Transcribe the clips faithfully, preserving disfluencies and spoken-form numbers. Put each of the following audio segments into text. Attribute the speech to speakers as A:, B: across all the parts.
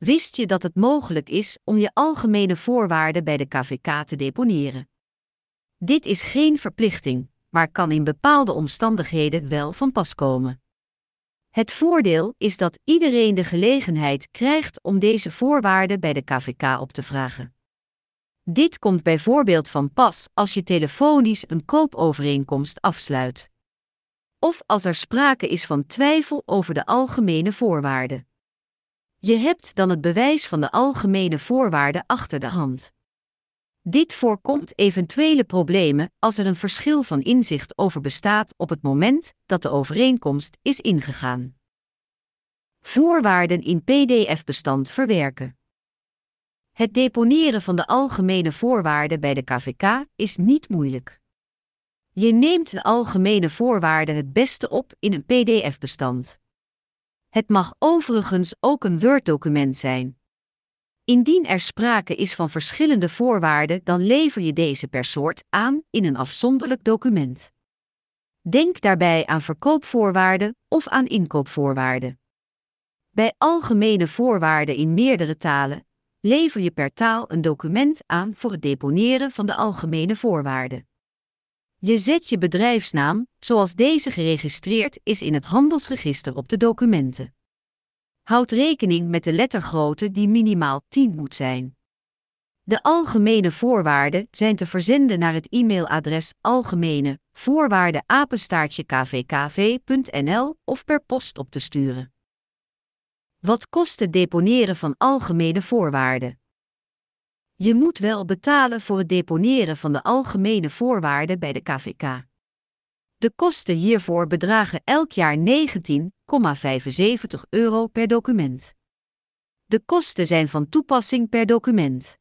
A: Wist je dat het mogelijk is om je algemene voorwaarden bij de K V K te deponeren? Dit is geen verplichting, maar kan in bepaalde omstandigheden wel van pas komen. Het voordeel is dat iedereen de gelegenheid krijgt om deze voorwaarden bij de K V K op te vragen. Dit komt bijvoorbeeld van pas als je telefonisch een koopovereenkomst afsluit. Of als er sprake is van twijfel over de algemene voorwaarden. Je hebt dan het bewijs van de algemene voorwaarden achter de hand. Dit voorkomt eventuele problemen als er een verschil van inzicht over bestaat op het moment dat de overeenkomst is ingegaan. Voorwaarden in P D F-bestand verwerken. Het deponeren van de algemene voorwaarden bij de K V K is niet moeilijk. Je neemt de algemene voorwaarden het beste op in een P D F-bestand. Het mag overigens ook een Word-document zijn. Indien er sprake is van verschillende voorwaarden, dan lever je deze per soort aan in een afzonderlijk document. Denk daarbij aan verkoopvoorwaarden of aan inkoopvoorwaarden. Bij algemene voorwaarden in meerdere talen lever je per taal een document aan voor het deponeren van de algemene voorwaarden. Je zet je bedrijfsnaam, zoals deze geregistreerd is in het handelsregister, op de documenten. Houd rekening met de lettergrootte die minimaal tien moet zijn. De algemene voorwaarden zijn te verzenden naar het e-mailadres algemene voorwaarden apenstaartje k v k v punt n l of per post op te sturen. Wat kost het deponeren van algemene voorwaarden? Je moet wel betalen voor het deponeren van de algemene voorwaarden bij de K V K. De kosten hiervoor bedragen elk jaar negentien komma vijfenzeventig euro per document. De kosten zijn van toepassing per document.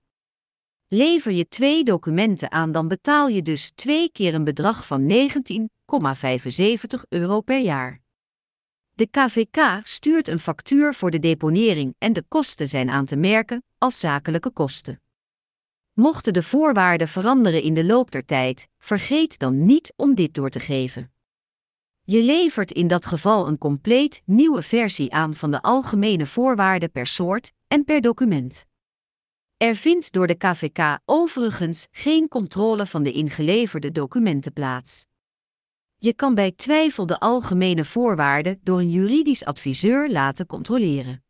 A: Lever je twee documenten aan, dan betaal je dus twee keer een bedrag van negentien komma vijfenzeventig euro per jaar. De K V K stuurt een factuur voor de deponering en de kosten zijn aan te merken als zakelijke kosten. Mochten de voorwaarden veranderen in de loop der tijd, vergeet dan niet om dit door te geven. Je levert in dat geval een compleet nieuwe versie aan van de algemene voorwaarden per soort en per document. Er vindt door de K V K overigens geen controle van de ingeleverde documenten plaats. Je kan bij twijfel de algemene voorwaarden door een juridisch adviseur laten controleren.